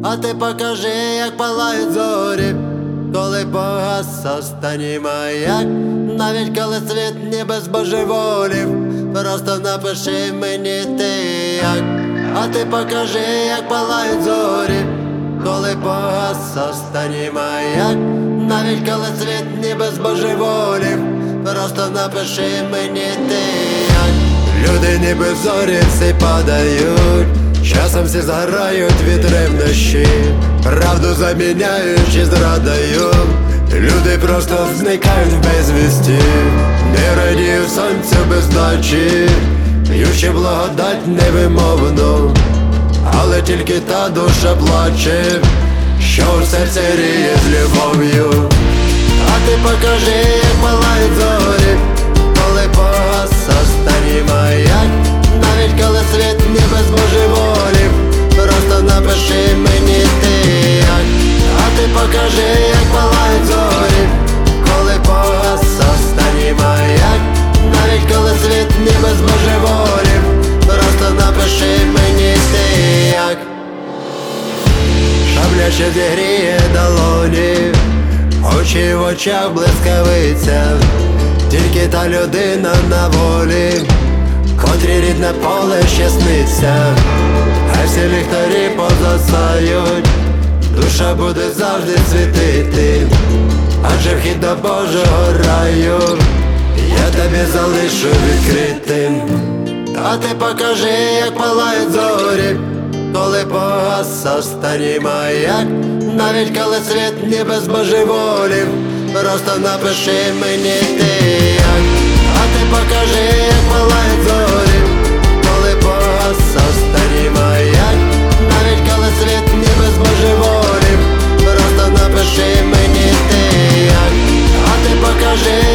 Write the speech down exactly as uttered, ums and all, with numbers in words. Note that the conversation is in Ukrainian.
А ти покажи, як палають зорі, коли погас останній маяк, навіть коли світ ніби збожеволів, просто напиши мені ти як. А ти покажи, як палають зорі, коли погас останній маяк, навіть коли світ ніби збожеволів, просто напиши мені ти як. Люди ніби зорі всі падають, часом всі згорають від ревнощі, правду заміняючи зрадою. Люди просто зникають в безвісті, не радію сонцю без ночі, п'ючи благодать невимовну, але тільки та душа плаче, що в серці ріє з любов'ю. А ти покажи, як палають зорі, коли погас останній маяк, навіть коли світ ніби збожеволів, просто напиши мені ти як. А ти покажи, як палають зорі, коли погас останній маяк, навіть коли світ ніби збожеволів, просто напиши мені ти як. Шабляче зігріє долоні, очі в очах блискавиця, тільки та людина на волі, котрі рідне поле ще сниться, а всі ліхтарі позасають, душа буде завжди світити, адже вхід до Божого раю я тобі залишу відкритим. А ти покажи, як палають зорі, коли погас останній маяк, навіть коли світ ніби збожеволів, просто напиши мені ти як. А ти покажи, як палають зорі, коли погас останній маяк, навіть коли світ ніби збожеволів, просто напиши мені ти як. А ти покажи,